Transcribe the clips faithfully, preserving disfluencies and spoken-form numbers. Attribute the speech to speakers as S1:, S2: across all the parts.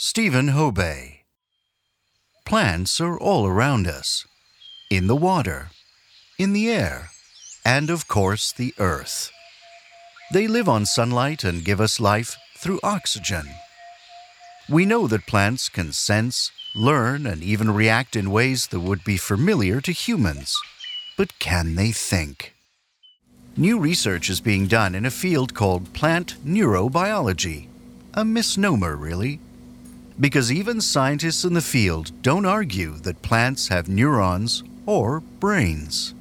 S1: Stephen Hobay. Plants are all around us, in the water, in the air, and of course the earth. They live on sunlight and give us life through oxygen. We know that plants can sense, learn, and even react in ways that would be familiar to humans. But can they think? New research is being done in a field called plant neurobiology. A misnomer, really. Because even scientists in the field don't argue that plants have neurons or brains.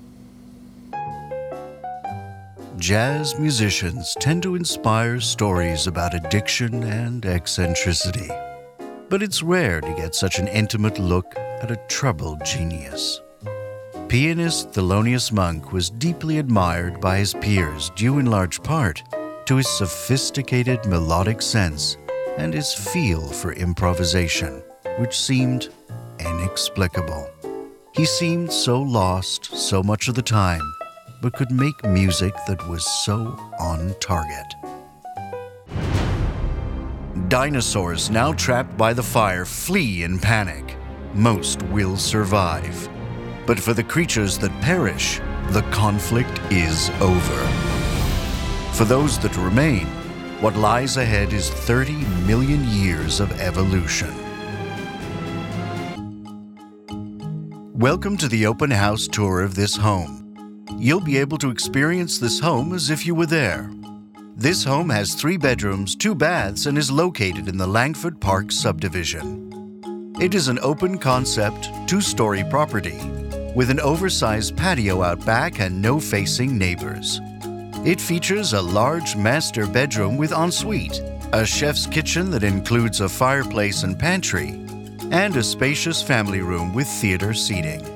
S1: Jazz musicians tend to inspire stories about addiction and eccentricity. But it's rare to get such an intimate look at a troubled genius. Pianist Thelonious Monk was deeply admired by his peers due in large part to his sophisticated melodic sense and his feel for improvisation, which seemed inexplicable. He seemed so lost so much of the time, but could make music that was so on target. Dinosaurs now trapped by the fire flee in panic. Most will survive. But for the creatures that perish, the conflict is over. For those that remain, what lies ahead is thirty million years of evolution. Welcome to the open house tour of this home. You'll be able to experience this home as if you were there. This home has three bedrooms, two baths, and is located in the Langford Park subdivision. It is an open-concept, two-story property with an oversized patio out back and no facing neighbors. It features a large master bedroom with ensuite, a chef's kitchen that includes a fireplace and pantry, and a spacious family room with theater seating.